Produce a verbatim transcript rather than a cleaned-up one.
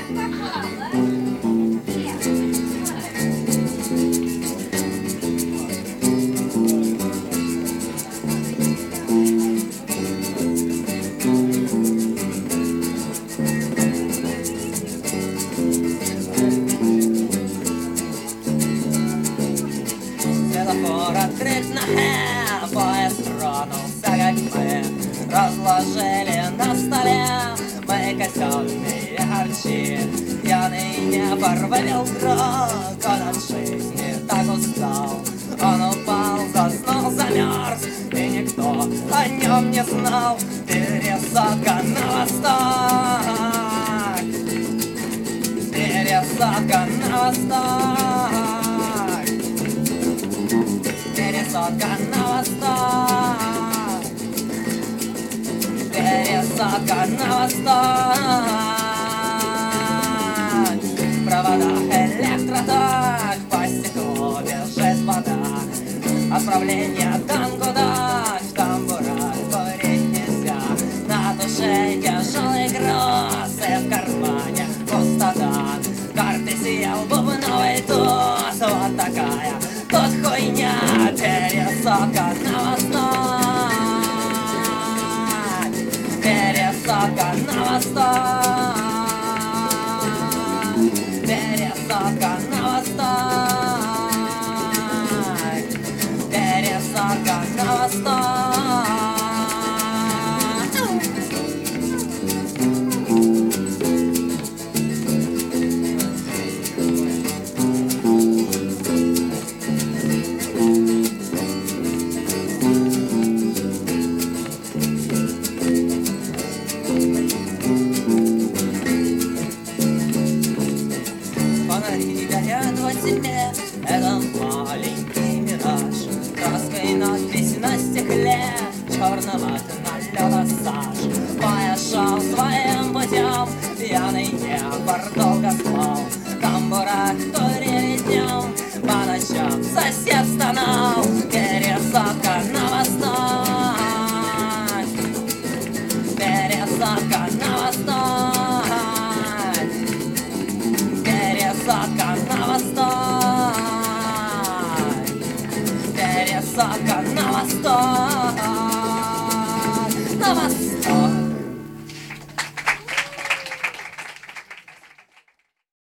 Светофор открыт на «э», поезд тронулся, как мы разложили на столе мои казенные харчи. Пьяный небо вывел дрог, он от жизни так устал. Он упал, заснул, замерз, и никто о нем не знал. Пересадка на восток, пересадка на восток, пересадка на восток, пересадка на восток. В проводах электроток, по стеклу бежит вода. Отправление там, куда в тамбурах курить нельзя. На душе тяжелый груз, и в кармане пустота. Карты съел бубновый туз, вот такая тут хуйня. Пересадка на восток, пересадка на восток, пересадка на восток, пересадка на восток. Фонари горят во тьме, это маленький мираж. Краской надпись на стекле, черного налета саж. Пошел своим путем, пьяный небор долго спал. В тамбурах курили днем, по ночам сосед стонал. Пересадка на восток, пересадка на восток, пересадка на восток, пересадка на восток.